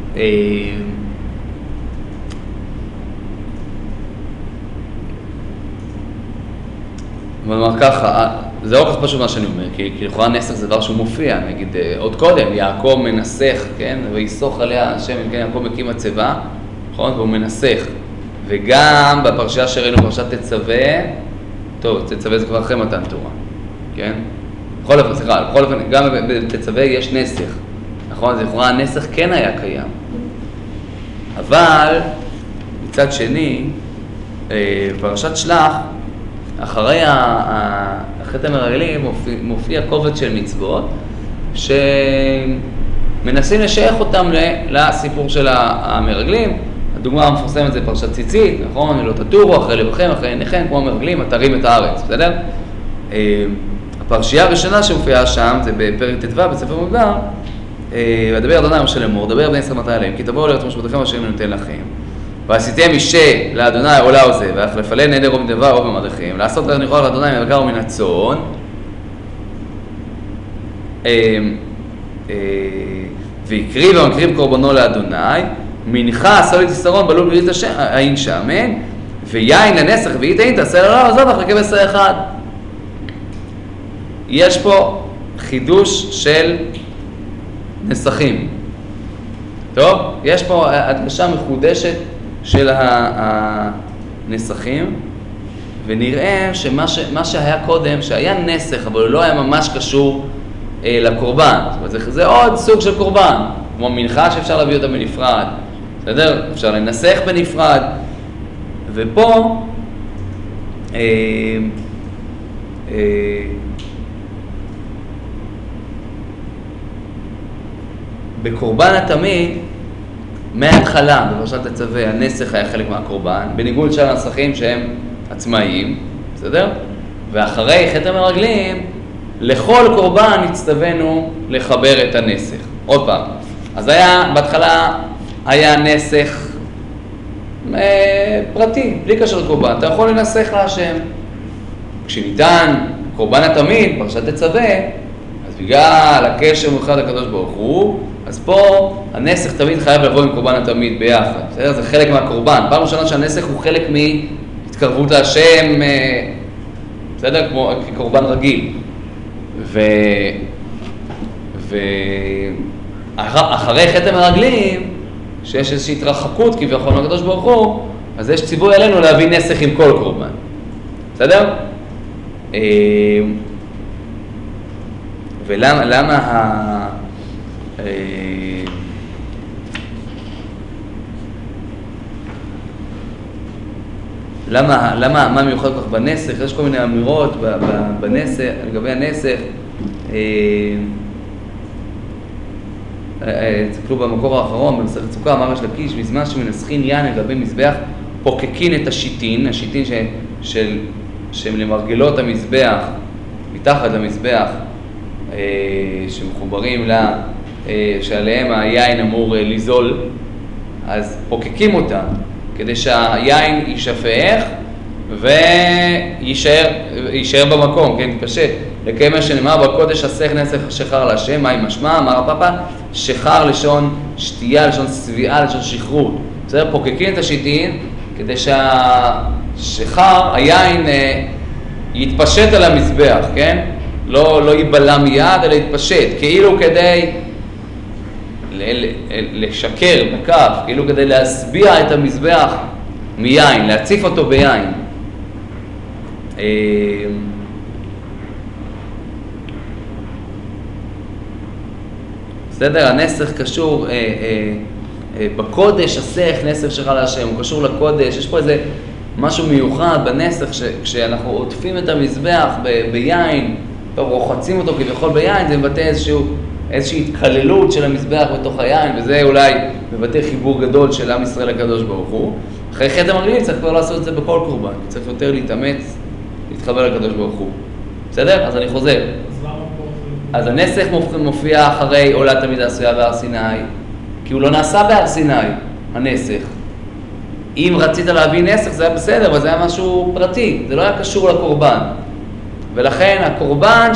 נאמר ככה, זה לא כך פשוט מה שאני אומר, כי לכאורה נסך זה דבר שהוא מופיע, נגיד עוד קודם, יעקב מנסך, כן, ויסוך עליה השם, כן, יעקב מקים מצבה, נכון, והוא מנסך, וגם בפרשייה שראינו, פרשת תצווה, טוב, תצווה זה כבר אחרי מתן תורה, כן, בכל אופן, גם בתצווה יש נסך, נכון, זה לכאורה הנסך כן היה קיים, אבל מצד שני, פרשת שלח, אחרי החטא המרגלים מופיע קובץ של מצוות שמנסים לשייך אותם לסיפור של המרגלים. הדוגמה המפורסמת זה פרשת ציצית, נכון? לא תטורו אחרי לבכם, אחרי עיניכם, כמו המרגלים, אתרים את הארץ, בסדר? הפרשייה הראשונה שמופיעה שם זה בפרק ט"ו בספר במדבר, ודבר אדוני משה לאמור, דבר בני ישראל מתי עליהם, כי תבואו לראות משפטכם אשר אני נותן לכם. ועשיתם אישה לאדוני עולה או זה, והחלפלי נדר או מדבר או במדריכם, לעשות לכם לאדוני מבקר ומן הצאן, ויקריב ומקריב קורבנו לאדוני, מנחה סולת יסרון בלול ברית העין שמן, ויין לנסך ואית העין תעשה לעולם הזאת אחרי כבש אחד. יש פה חידוש של נסכים. טוב, יש פה הדגשה מחודשת של הנסכים, ונראה שמה שהיה קודם, שהיה נסך, אבל הוא לא היה ממש קשור לקורבן. זאת אומרת, זה עוד סוג של קורבן, כמו מנחה שאפשר להביא אותה בנפרד, בסדר? אפשר לנסך בנפרד, ופה בקורבן התמיד, מההתחלה, בפרשת תצווה, הנסך היה חלק מהקורבן, בניגוד של הנסכים שהם עצמאיים, בסדר? ואחרי חטא המרגלים, לכל קורבן הצטווינו לחבר את הנסך. עוד פעם, אז בהתחלה היה נסך פרטי, בלי קשר לקורבן, אתה יכול לנסך להשם. כשניתן קורבן התמיד, פרשת תצווה, אז בגלל הקשר מיוחד לקדוש ברוך הוא, אז פה הנסך תמיד חייב לבוא עם קורבן התמיד ביחד, בסדר? זה חלק מהקורבן. פעם ראשונה שהנסך הוא חלק מהתקרבות להשם, בסדר? כמו קורבן רגיל. אחרי חטא המרגלים, שיש איזושהי התרחקות כביכול מהקדוש ברוך הוא, אז יש ציווי עלינו להביא נסך עם כל קורבן. בסדר? ולמה מה מיוחד כל כך בנסך? יש כל מיני אמירות בנסך, לגבי הנסך. תסתכלו במקור האחרון, במסכת סוכה, אמר ריש לקיש, בזמן שמנסחין יין לגבי מזבח, פוקקין את השיטין שהם למרגלות המזבח, מתחת למזבח, שמחוברים שעליהם היין אמור לזול, אז פוקקים אותם, כדי שהיין יישפך ויישאר במקום, כן, פשט. לקיים מה שנאמר בקודש אסך נסך שחר להשם, מה היא משמע? אמר הפאפה, שחר לשון שתייה, לשון צביעה, לשון שחרור. בסדר? פוקקים את השיטין כדי שהשחר, היין, יתפשט על המזבח, כן? לא ייבלע מיד, אלא יתפשט, כאילו כדי לשקר בכף, כאילו כדי להסביע את המזבח מיין, להציף אותו ביין. בסדר, הנסך קשור בקודש, הסך, נסך שחר להשם, הוא קשור לקודש, יש פה איזה משהו מיוחד בנסך, כשאנחנו עוטפים את המזבח ביין, רוחצים אותו כביכול ביין, זה מבטא איזושהי התקללות של המזבח בתוך היין, וזה אולי מבטא חיבור גדול של עם ישראל לקדוש ברוך הוא. אחרי חטא המרגלים צריך כבר לעשות את זה בכל קורבן, צריך יותר להתאמץ, להתחבר לקדוש ברוך הוא. בסדר? אז אני חוזר. אז הנסך מופיע אחרי עולת המידה עשויה בהר סיני, כי הוא לא נעשה בהר סיני, הנסך. אם רצית להביא נסך זה היה בסדר, אבל זה היה משהו פרטי, זה לא היה קשור לקורבן. ולכן הקורבן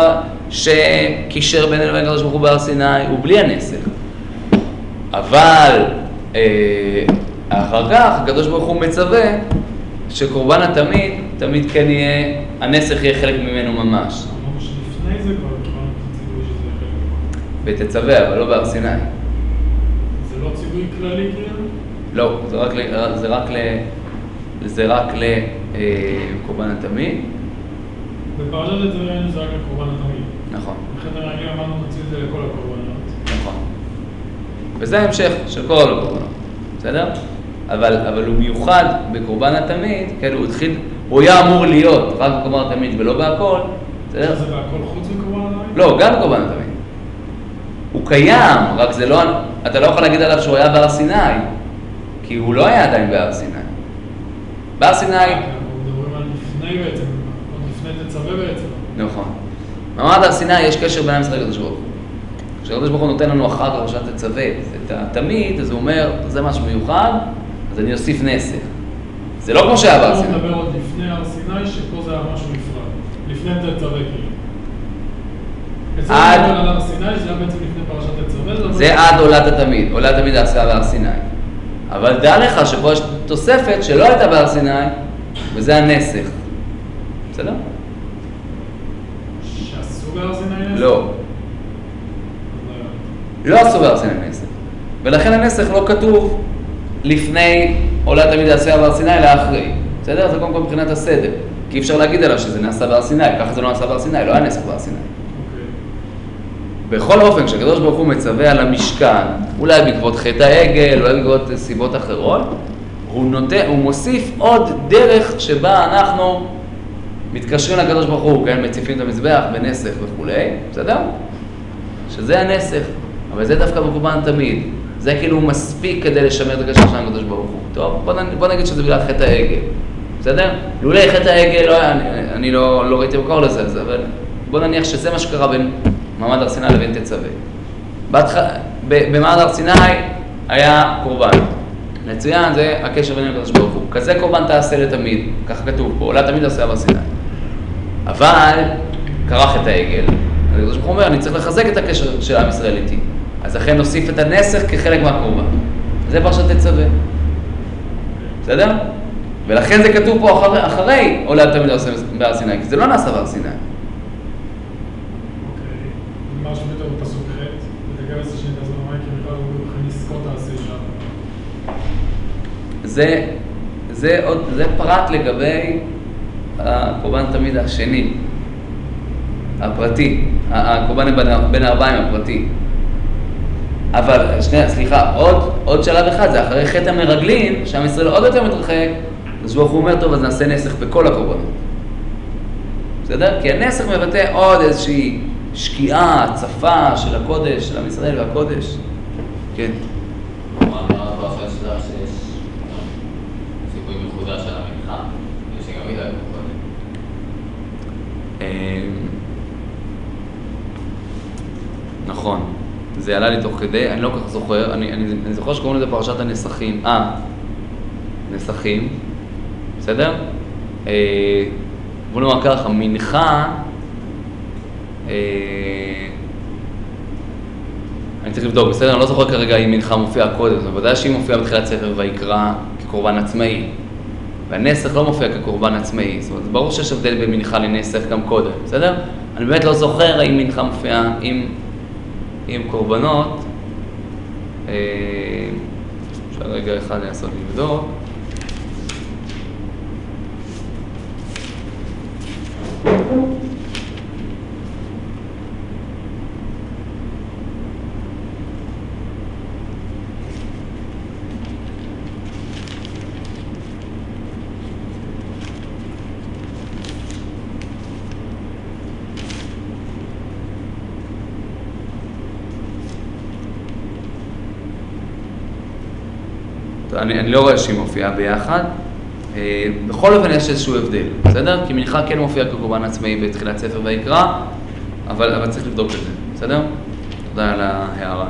שקישר בינינו לבין הקדוש ברוך הוא בהר סיני הוא בלי הנסך. אבל אחר כך הקדוש ברוך הוא מצווה שקורבן התמיד, תמיד כן יהיה, הנסך יהיה חלק ממנו ממש. אמרו שלפני זה כבר קיבלנו את הציווי שזה יהיה חלק. ותצווה, אבל לא בהר סיני. זה לא ציווי כללי כאילו? לא, זה רק לקורבן התמיד. בפרשת תצווה זה רק לקורבן התמיד. נכון. לכן הרגעים אמרנו נוציא את זה לכל הקורבנות. נכון. וזה ההמשך של כל הקורבנות, בסדר? אבל הוא מיוחד בקורבן התמיד, כן, הוא היה אמור להיות רק בקורבן התמיד ולא בהכל, בסדר? זה בהכל חוץ מקורבן התמיד? לא, גם בקורבן התמיד. הוא קיים, רק זה לא, אתה לא יכול להגיד עליו שהוא היה בהר סיני, כי הוא לא היה עדיין בהר סיני. בהר סיני... אנחנו מדברים על לפני בעצם, עוד לפני תצווה בעצם. נכון. במעמד הר סיני יש קשר בין עם ישראל לקדוש ברוך הוא. כשהקדוש ברוך הוא נותן לנו אחר כך בשעת תצווה את התמיד, אז הוא אומר, זה משהו מיוחד, אז אני אוסיף נסך. זה לא כמו שהיה בהר סיני. הוא מדבר עוד לפני הר סיני, שפה זה היה משהו נפרד. לפני תצווה כאילו. עד... על הר סיני, זה היה בעצם לפני פרשת תצווה. זה עד עולת התמיד. עולת התמיד עשה בהר סיני. אבל דע לך שפה יש תוספת שלא הייתה בהר סיני, וזה הנסך. בסדר? שעשו בהר סיני נסך? לא. לא עשו בהר סיני נסך. ולכן הנסך לא כתוב לפני עולת תמיד עשה בהר סיני, אלא אחרי. בסדר? זה קודם כל מבחינת הסדר. כי אי אפשר להגיד עליו שזה נעשה בהר סיני, ככה זה לא נעשה בהר סיני, לא היה נסך בהר סיני. בכל אופן, כשהקדוש ברוך הוא מצווה על המשכן, אולי בעקבות חטא העגל, אולי בעקבות סיבות אחרות, הוא מוסיף עוד דרך שבה אנחנו מתקשרים לקדוש ברוך הוא, כן? מציפים את המזבח בנסך וכו', בסדר? שזה הנסך, אבל זה דווקא בקורבן תמיד. זה כאילו מספיק כדי לשמר את הקשר שלנו לקדוש ברוך הוא. טוב, בוא נגיד שזה בגלל חטא העגל, בסדר? לולי חטא העגל, אני לא ראיתי מקור לזה, אבל בוא נניח שזה מה שקרה בין מעמד הר סיני לבין תצווה. במעמד הר סיני היה קורבן. מצוין, זה הקשר בין הקדוש ברוך הוא. כזה קורבן תעשה לתמיד, ככה כתוב פה, עולה תמיד עושה בהר סיני. אבל קרה חטא העגל. הקדוש ברוך הוא אומר, אני צריך לחזק את הקשר של עם ישראל איתי. אז לכן נוסיף את הנסך כחלק מהקורבן. זה פרשת תצווה. בסדר? ולכן זה כתוב פה אחרי עולה תמיד עושה בהר סיני, כי זה לא נעשה בהר סיני. משהו יותר בפסוק ח' ותגב 10 שנית הזו למים כי בכלל הוא בכלל נזכות תעשה שם. זה פרט לגבי הקורבן תמיד השני. הפרטי, הקורבן בין הארבעים הפרטי. אבל, סליחה, עוד שלב אחד, זה אחרי חטא המרגלים, שעם ישראל עוד יותר מתרחק, אז ברוך הוא אומר, טוב, אז נעשה נסך בכל הקורבנות. בסדר? כי הנסך מבטא עוד איזושהי שקיעה, הצפה של הקודש, של עם ישראל והקודש. כן. מה הפרשה שלך שיש סיפוי מחודש על המנחה? יש שגם איתה קודם. נכון. זה עלה לי תוך כדי, אני לא כל כך זוכר, אני זוכר שקוראים לזה פרשת הנסכים. נסכים, בסדר? בוא נאמר ככה, מנחה, אני צריך לבדוק, בסדר? אני לא זוכר כרגע אם מנחה מופיעה קודם, אבל ודאי שהיא מופיעה בתחילת ספר ויקרא כקורבן עצמאי, והנסך לא מופיע כקורבן עצמאי, זאת אומרת, ברור שיש הבדל בין מנחה לנסך גם קודם, בסדר? אני באמת לא זוכר אם מנחה מופיעה עם קורבנות, אפשר רגע אחד לעשות לבדוק. אני לא רואה שהיא מופיעה ביחד. בכל אופן יש איזשהו הבדל, בסדר? כי מנחה כן מופיעה כקורבן עצמאי בתחילת ספר ויקרא, אבל צריך לבדוק את זה, בסדר? תודה על ההערה.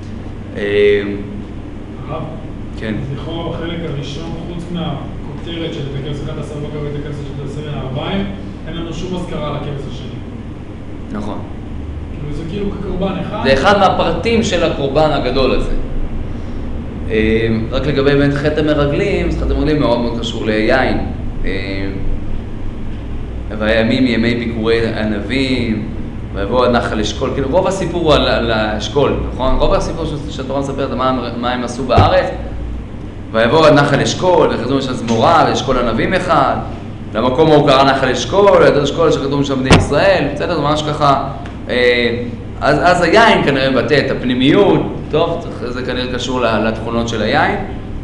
הרב? כן. לכאורה בחלק הראשון, חוץ מהכותרת של הכבש אחד עשר בקר ואת הכבש של עשר הארבעים, אין לנו שום הזכרה על הכבש השני. נכון. כאילו זה כאילו כקורבן אחד. זה אחד מהפרטים של הקורבן הגדול הזה. רק לגבי באמת חטא המרגלים, אז חטא המרגלים מאוד מאוד קשור ליין. והימים ימי ביקורי הנביאים, ויבואו הנחל אשכול, כאילו רוב הסיפור הוא על האשכול, נכון? רוב הסיפור שהתורה מספרת מה הם עשו בארץ, ויבואו הנחל אשכול, וחזרו משם זמורה, ואשכול הנביאים אחד, למקום הוא קרא נחל אשכול, ליד אשכול שכתוב משם בני ישראל, בסדר, זה ממש ככה, אז היין כנראה מבטא את הפנימיות, טוב, זה כנראה קשור לתכונות של היין,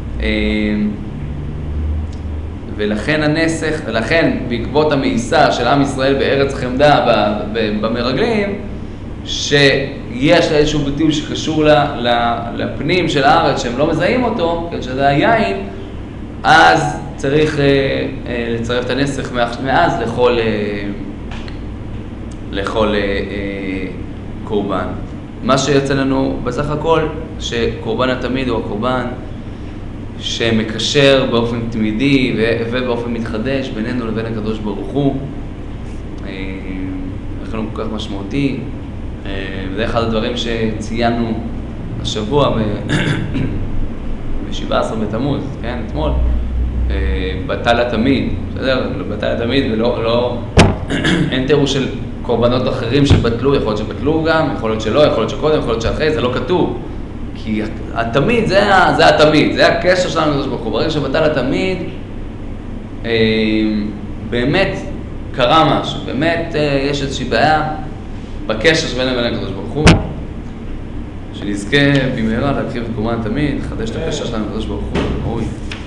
ולכן הנסך, ולכן בעקבות המאיסה של עם ישראל בארץ חמדה במרגלים, שיש לה איזשהו ביטוי שקשור לפנים של הארץ שהם לא מזהים אותו, שזה היין, אז צריך לצרף את הנסך מאז לכל קורבן. מה שיוצא לנו בסך הכל, שקורבן התמיד הוא הקורבן שמקשר באופן תמידי ובאופן מתחדש בינינו לבין הקדוש ברוך הוא. לכן הוא כל כך משמעותי. וזה אחד הדברים שציינו השבוע ב-17 בתמוז, כן, אתמול. בטל התמיד, בסדר? בטל התמיד ולא, אין תיאור של קורבנות אחרים שבטלו, יכול להיות שבטלו גם, יכול להיות שלא, יכול להיות שקודם, יכול להיות שאחרי, זה לא כתוב. כי התמיד, זה התמיד, זה הקשר שלנו לקדוש ברוך הוא. ברגע שבטל התמיד, באמת קרה משהו, באמת יש איזושהי בעיה בקשר שבינינו לבין הקדוש ברוך הוא. שנזכה במהרה להקריב את קורבן התמיד, לחדש את הקשר שלנו לקדוש ברוך הוא, ראוי.